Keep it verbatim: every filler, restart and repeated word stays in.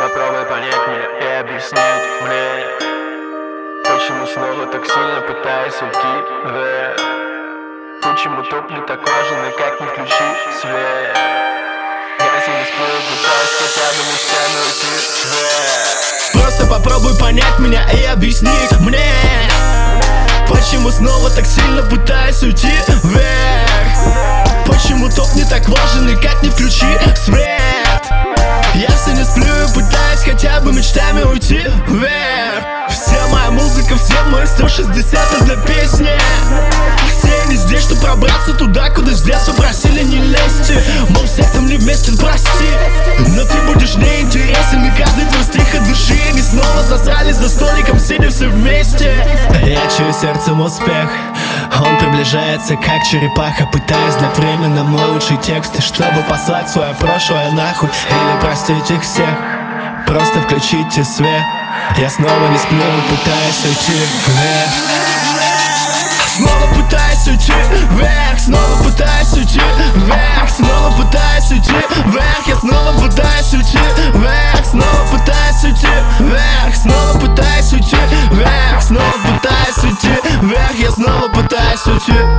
Попробуй понять меня и объяснить мне, почему снова так сильно пытаюсь уйти вверх. Почему топ не так важен и как не включи свет. Я себе сплю, пытаюсь хотя бы мечтами уйти вверх. Просто попробуй понять меня и объяснить мне, почему снова так сильно пытаюсь уйти вверх. Почему топ не так важен и как не включи свет. Я все не сплю и пытаюсь хотя бы мечтами уйти вверх. Вся моя музыка, все мои сто шестьдесят одна песни. Все они здесь, чтобы пробраться туда, куда с детства просили не лезть. Мол, всех там не вместе, прости, но ты будешь неинтересен. И каждый твой стих от души. Они снова засрали за столиком, сидя все вместе. Я чую сердцем успех, он приближается как черепаха, пытаясь дать время на мой лучший текст, чтобы послать свое прошлое нахуй или простить их всех. Просто включите свет. Я снова не сплю, пытаюсь уйти вверх. Снова пытаюсь уйти вверх. Снова пытаюсь уйти вверх. Снова пытаюсь уйти вверх. Я снова пытаюсь уйти вверх. Снова пытаюсь уйти вверх. Снова пытаюсь уйти вверх. Снова пытаюсь уйти вверх. Я снова пытаюсь уйти